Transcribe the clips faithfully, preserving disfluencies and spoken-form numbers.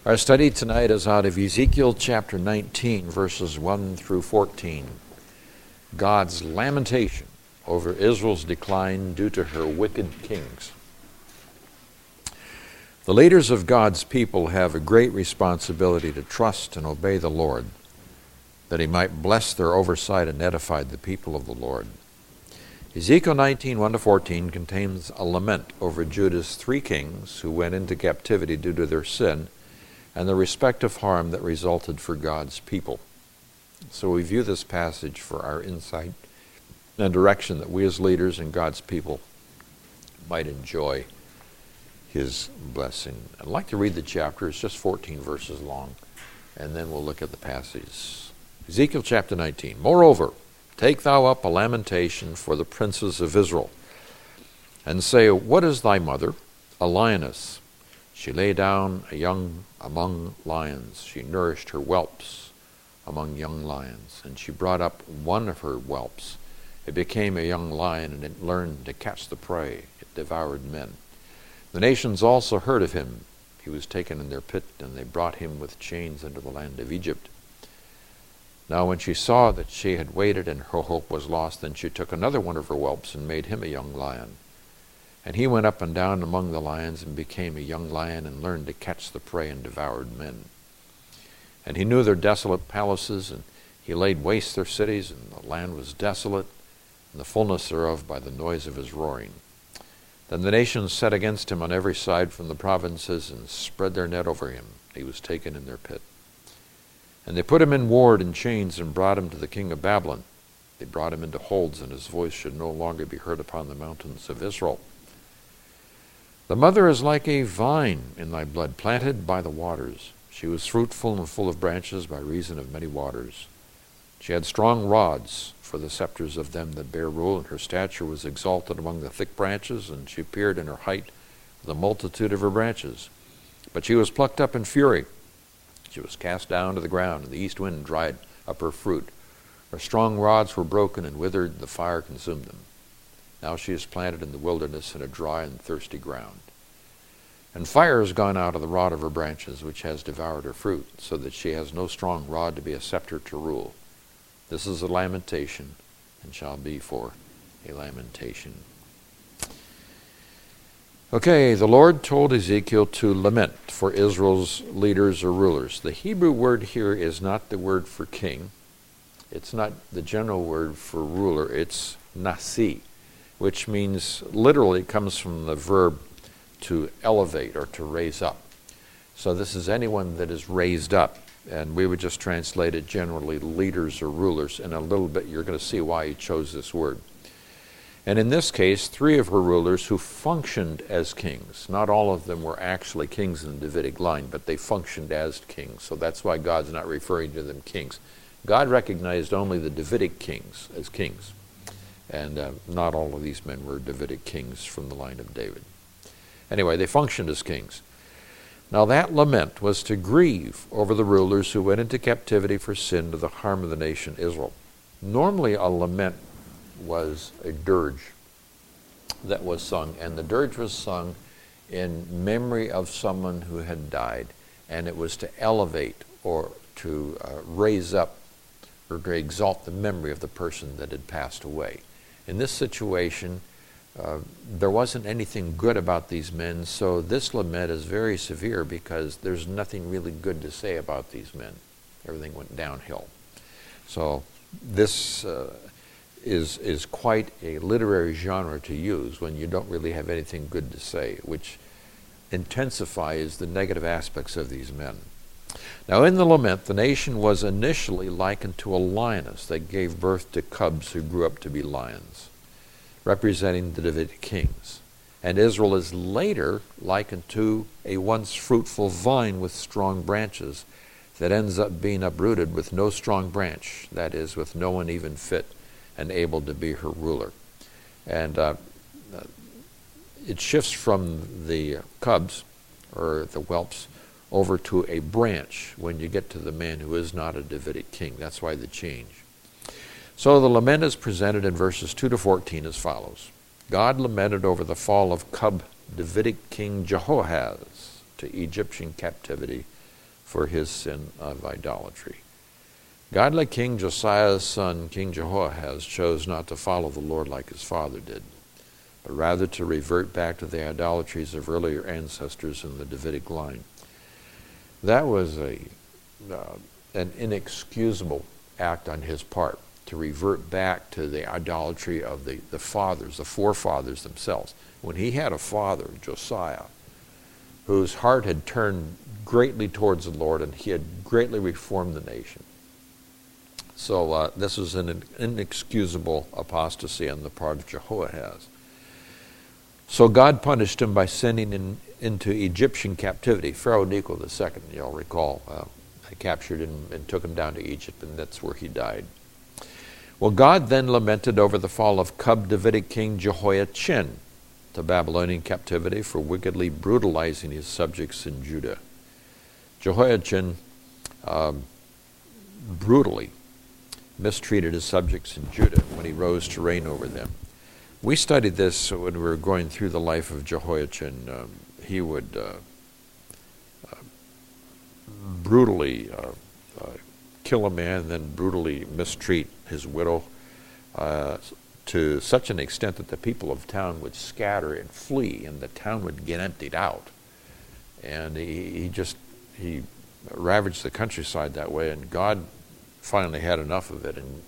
Our study tonight is out of Ezekiel chapter nineteen, verses one through fourteen. God's lamentation over Israel's decline due to her wicked kings. The leaders of God's people have a great responsibility to trust and obey the Lord, that he might bless their oversight and edify the people of the Lord. Ezekiel nineteen, one to fourteen contains a lament over Judah's three kings who went into captivity due to their sin and the respective harm that resulted for God's people. So we view this passage for our insight and direction that we as leaders and God's people might enjoy his blessing. I'd like to read the chapter. It's just fourteen verses long, and then we'll look at the passage. Ezekiel chapter nineteen. Moreover, take thou up a lamentation for the princes of Israel, and say, What is thy mother? A lioness. She lay down a young among lions. She nourished her whelps among young lions, and she brought up one of her whelps. It became a young lion, and it learned to catch the prey. It devoured men. The nations also heard of him. He was taken in their pit, and they brought him with chains into the land of Egypt. Now when she saw that she had waited and her hope was lost, then she took another one of her whelps and made him a young lion. And he went up and down among the lions and became a young lion and learned to catch the prey and devoured men. And he knew their desolate palaces, and he laid waste their cities, and the land was desolate, and the fullness thereof by the noise of his roaring. Then the nations set against him on every side from the provinces and spread their net over him. He was taken in their pit. And they put him in ward and chains and brought him to the king of Babylon. They brought him into holds, and his voice should no longer be heard upon the mountains of Israel. The mother is like a vine in thy blood, planted by the waters. She was fruitful and full of branches by reason of many waters. She had strong rods for the scepters of them that bear rule, and her stature was exalted among the thick branches, and she appeared in her height with a multitude of her branches. But she was plucked up in fury. She was cast down to the ground, and the east wind dried up her fruit. Her strong rods were broken and withered, the fire consumed them. Now she is planted in the wilderness in a dry and thirsty ground. And fire has gone out of the rod of her branches, which has devoured her fruit, so that she has no strong rod to be a scepter to rule. This is a lamentation, and shall be for a lamentation. Okay, the Lord told Ezekiel to lament for Israel's leaders or rulers. The Hebrew word here is not the word for king. It's not the general word for ruler. It's nasi, which means, literally comes from the verb to elevate or to raise up. So this is anyone that is raised up. And we would just translate it generally leaders or rulers. In a little bit you're going to see why he chose this word. And in this case, three of her rulers who functioned as kings. Not all of them were actually kings in the Davidic line, but they functioned as kings. So that's why God's not referring to them kings. God recognized only the Davidic kings as kings. And uh, not all of these men were Davidic kings from the line of David. Anyway, they functioned as kings. Now that lament was to grieve over the rulers who went into captivity for sin to the harm of the nation Israel. Normally a lament was a dirge that was sung, and the dirge was sung in memory of someone who had died, and it was to elevate or to uh, raise up or to exalt the memory of the person that had passed away. In this situation, uh, there wasn't anything good about these men, so this lament is very severe because there's nothing really good to say about these men. Everything went downhill. So this uh, is, is quite a literary genre to use when you don't really have anything good to say, which intensifies the negative aspects of these men. Now in the lament, the nation was initially likened to a lioness that gave birth to cubs who grew up to be lions, representing the Davidic kings. And Israel is later likened to a once fruitful vine with strong branches that ends up being uprooted with no strong branch, that is, with no one even fit and able to be her ruler. And uh, it shifts from the cubs, or the whelps, over to a branch when you get to the man who is not a Davidic king. That's why the change. So the lament is presented in verses two to fourteen as follows. God lamented over the fall of cub Davidic king Jehoahaz to Egyptian captivity for his sin of idolatry. Godly King Josiah's son, King Jehoahaz, chose not to follow the Lord like his father did, but rather to revert back to the idolatries of earlier ancestors in the Davidic line. That was a uh, an inexcusable act on his part, to revert back to the idolatry of the, the fathers, the forefathers themselves. When he had a father, Josiah, whose heart had turned greatly towards the Lord, and he had greatly reformed the nation. So uh, this was an inexcusable apostasy on the part of Jehoahaz. So God punished him by sending him into Egyptian captivity. Pharaoh Necho the Second, you'll recall, uh, captured him and took him down to Egypt, and that's where he died. Well, God then lamented over the fall of cub Davidic king Jehoiachin to Babylonian captivity for wickedly brutalizing his subjects in Judah. Jehoiachin um, brutally mistreated his subjects in Judah when he rose to reign over them. We studied this when we were going through the life of Jehoiachin. Um, he would uh, uh, brutally uh, uh, kill a man and then brutally mistreat his widow uh, to such an extent that the people of town would scatter and flee, and the town would get emptied out. And he, he just, he ravaged the countryside that way, and God finally had enough of it and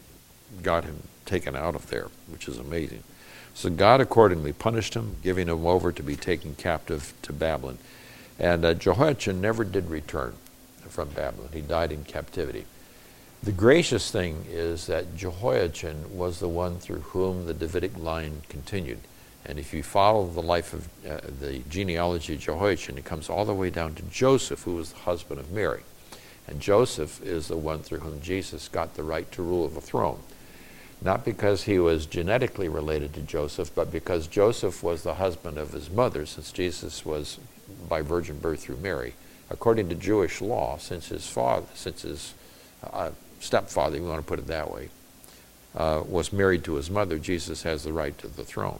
got him taken out of there, which is amazing. So God accordingly punished him, giving him over to be taken captive to Babylon. And uh, Jehoiachin never did return from Babylon. He died in captivity. The gracious thing is that Jehoiachin was the one through whom the Davidic line continued. And if you follow the life of uh, the genealogy of Jehoiachin, it comes all the way down to Joseph, who was the husband of Mary. And Joseph is the one through whom Jesus got the right to rule the throne. Not because he was genetically related to Joseph, but because Joseph was the husband of his mother, since Jesus was by virgin birth through Mary. According to Jewish law, since his father, since his uh, stepfather, you want to put it that way, uh, was married to his mother, Jesus has the right to the throne.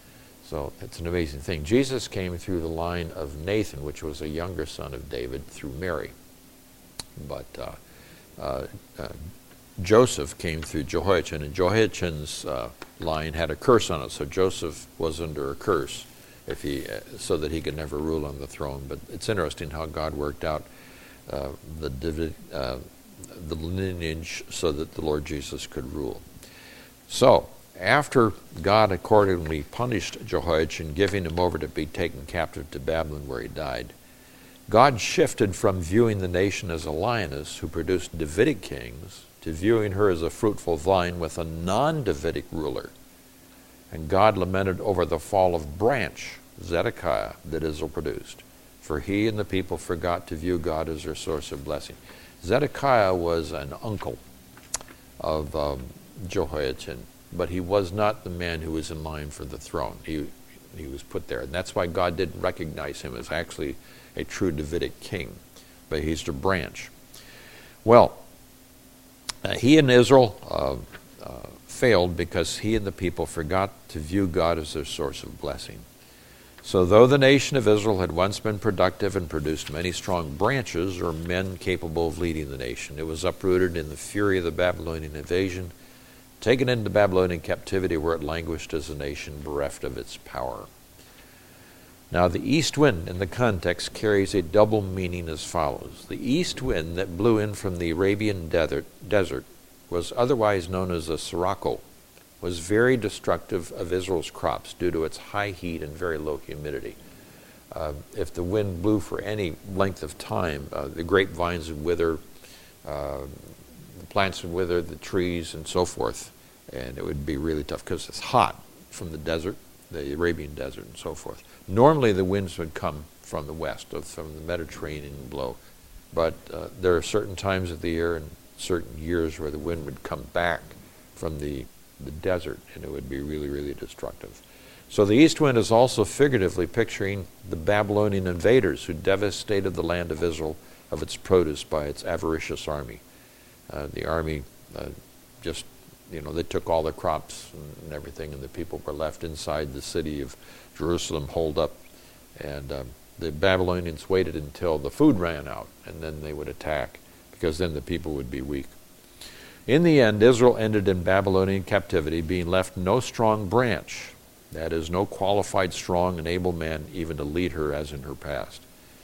So it's an amazing thing. Jesus came through the line of Nathan, which was a younger son of David, through Mary. But uh, uh, uh, Joseph came through Jehoiachin, and Jehoiachin's uh, line had a curse on it, so Joseph was under a curse if he, uh, so that he could never rule on the throne. But it's interesting how God worked out uh, the, uh, the lineage so that the Lord Jesus could rule. So, after God accordingly punished Jehoiachin, giving him over to be taken captive to Babylon where he died, God shifted from viewing the nation as a lioness who produced Davidic kings to viewing her as a fruitful vine with a non-Davidic ruler. And God lamented over the fall of branch, Zedekiah, that Israel produced, for he and the people forgot to view God as their source of blessing. Zedekiah was an uncle of um, Jehoiachin, but he was not the man who was in line for the throne. He, he was put there, and that's why God didn't recognize him as actually a true Davidic king, but he's the branch. Well, uh, he and Israel uh, uh, failed because he and the people forgot to view God as their source of blessing. So though the nation of Israel had once been productive and produced many strong branches or men capable of leading the nation, it was uprooted in the fury of the Babylonian invasion, taken into Babylonian captivity where it languished as a nation bereft of its power. Now the east wind in the context carries a double meaning as follows. The east wind that blew in from the Arabian desert, desert was otherwise known as a sirocco, was very destructive of Israel's crops due to its high heat and very low humidity. Uh, if the wind blew for any length of time, uh, the grapevines would wither, uh, the plants would wither, the trees and so forth, and it would be really tough because it's hot from the desert, the Arabian desert and so forth. Normally the winds would come from the west, from the Mediterranean and blow, but uh, there are certain times of the year and certain years where the wind would come back from the, the desert and it would be really, really destructive. So the east wind is also figuratively picturing the Babylonian invaders who devastated the land of Israel of its produce by its avaricious army. Uh, the army uh, just, you know, they took all the crops and, and everything, and the people were left inside the city of Jerusalem holed up, and um, The Babylonians waited until the food ran out, and then they would attack, because then the people would be weak. In the end, Israel ended in Babylonian captivity, being left no strong branch, that is, no qualified, strong, and able man even to lead her as in her past.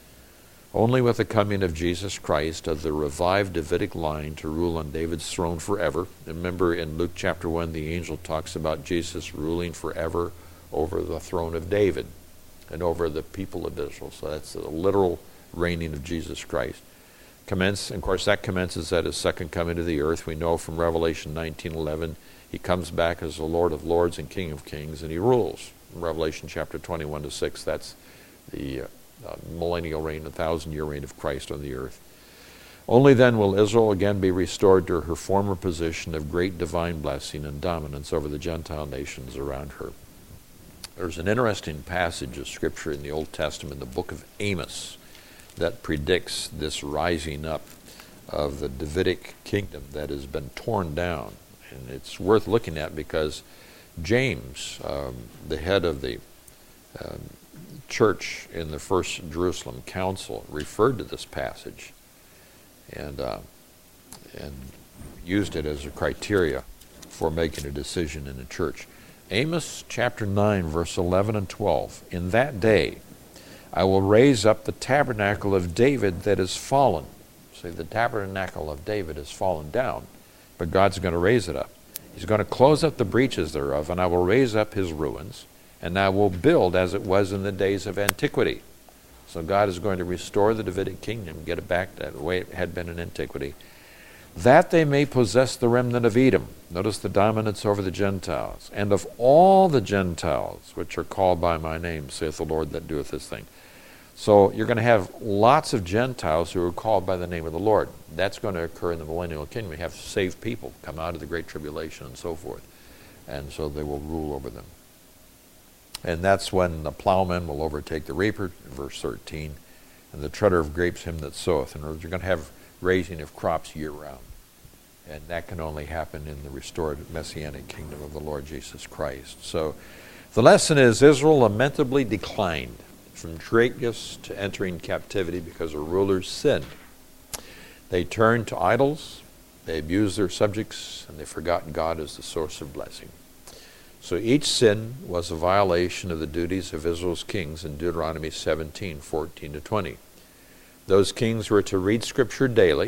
Only with the coming of Jesus Christ of the revived Davidic line to rule on David's throne forever. Remember in Luke chapter one, the angel talks about Jesus ruling forever over the throne of David and over the people of Israel. So that's the literal reigning of Jesus Christ. Commence, and of course, that commences at his second coming to the earth. We know from Revelation nineteen eleven, he comes back as the Lord of lords and King of kings, and he rules. In Revelation chapter twenty-one to six, that's the uh, uh, millennial reign, the thousand-year reign of Christ on the earth. Only then will Israel again be restored to her former position of great divine blessing and dominance over the Gentile nations around her. There's an interesting passage of Scripture in the Old Testament, the book of Amos, that predicts this rising up of the Davidic kingdom that has been torn down. And it's worth looking at because James, um, the head of the um, church in the First Jerusalem Council, referred to this passage and, uh, and used it as a criteria for making a decision in the church. Amos chapter nine, verse eleven and twelve. In that day I will raise up the tabernacle of David that is fallen. See, the tabernacle of David is fallen down, but God's going to raise it up. He's going to close up the breaches thereof, and I will raise up his ruins, and I will build as it was in the days of antiquity. So God is going to restore the Davidic kingdom, get it back the way it had been in antiquity, that they may possess the remnant of Edom. Notice the dominance over the Gentiles. And of all the Gentiles which are called by my name, saith the Lord that doeth this thing. So you're going to have lots of Gentiles who are called by the name of the Lord. That's going to occur in the millennial kingdom. We have saved people come out of the Great Tribulation and so forth. And so they will rule over them. And that's when the plowman will overtake the reaper, verse thirteen, and the treader of grapes him that soweth. In other words, you're going to have raising of crops year-round. And that can only happen in the restored Messianic kingdom of the Lord Jesus Christ. So the lesson is Israel lamentably declined from greatness to entering captivity because her rulers sinned. They turned to idols, they abused their subjects, and they forgot God as the source of blessing. So each sin was a violation of the duties of Israel's kings in Deuteronomy seventeen, fourteen to twenty. Those kings were to read Scripture daily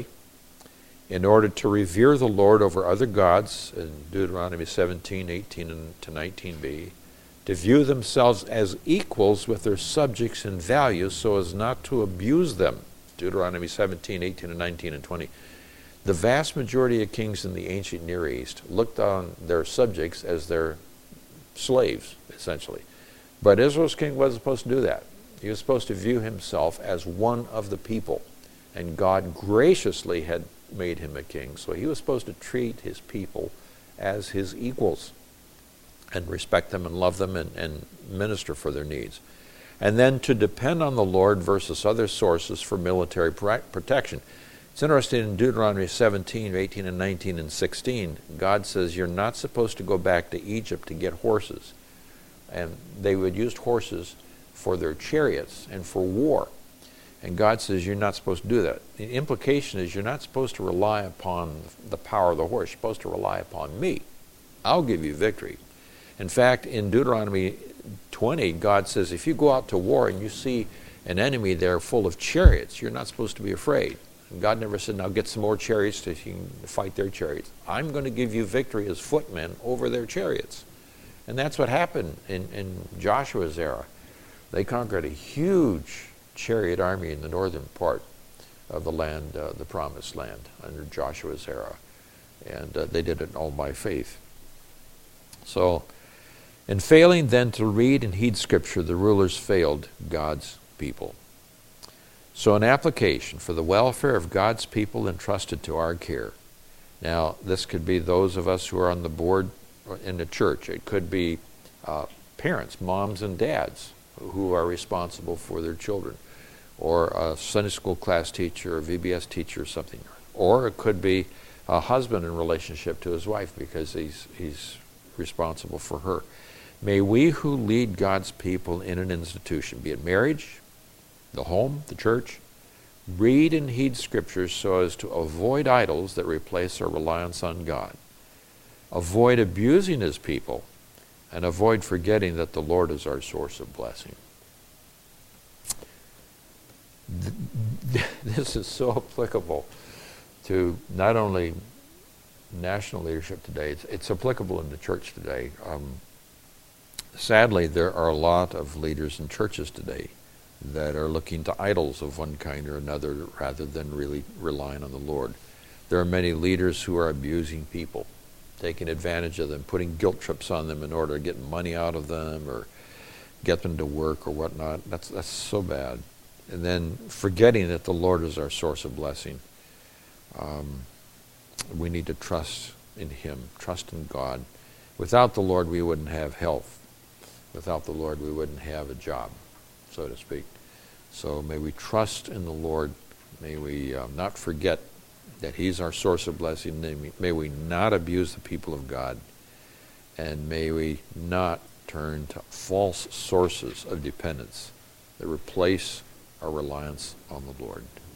in order to revere the Lord over other gods in Deuteronomy seventeen, eighteen to nineteen b, to view themselves as equals with their subjects in value so as not to abuse them. Deuteronomy seventeen, eighteen, and nineteen, and twenty. The vast majority of kings in the ancient Near East looked on their subjects as their slaves, essentially. But Israel's king wasn't supposed to do that. He was supposed to view himself as one of the people. And God graciously had made him a king. So he was supposed to treat his people as his equals and respect them and love them and, and minister for their needs. And then to depend on the Lord versus other sources for military protection. It's interesting in Deuteronomy seventeen, eighteen, and nineteen, and sixteen, God says you're not supposed to go back to Egypt to get horses. And they would use horses for their chariots and for war. And God says you're not supposed to do that. The implication is you're not supposed to rely upon the power of the horse. You're supposed to rely upon me. I'll give you victory. In fact, in Deuteronomy twenty, God says if you go out to war and you see an enemy there full of chariots, you're not supposed to be afraid. And God never said, now get some more chariots to fight their chariots. I'm going to give you victory as footmen over their chariots. And that's what happened in, in Joshua's era. They conquered a huge chariot army in the northern part of the land, uh, the promised land, under Joshua's era. And uh, they did it all by faith. So, in failing then to read and heed Scripture, the rulers failed God's people. So an application for the welfare of God's people entrusted to our care. Now, this could be those of us who are on the board in the church. It could be uh, parents, moms and dads, who are responsible for their children, or a Sunday school class teacher, or V B S teacher, or something. Or it could be a husband in relationship to his wife because he's, he's responsible for her. May we who lead God's people in an institution, be it marriage, the home, the church. Read and heed Scriptures so as to avoid idols that replace our reliance on God. Avoid abusing His people, and avoid forgetting that the Lord is our source of blessing. This is so applicable to not only national leadership today, it's, it's applicable in the church today. Um, sadly, there are a lot of leaders in churches today that are looking to idols of one kind or another rather than really relying on the Lord. There are many leaders who are abusing people, taking advantage of them, putting guilt trips on them in order to get money out of them or get them to work or whatnot. That's that's so bad. And then forgetting that the Lord is our source of blessing. Um, we need to trust in Him, trust in God. Without the Lord, we wouldn't have health. Without the Lord, we wouldn't have a job, so to speak. So may we trust in the Lord. May we um, not forget that He's our source of blessing. May we, may we not abuse the people of God. And may we not turn to false sources of dependence that replace our reliance on the Lord.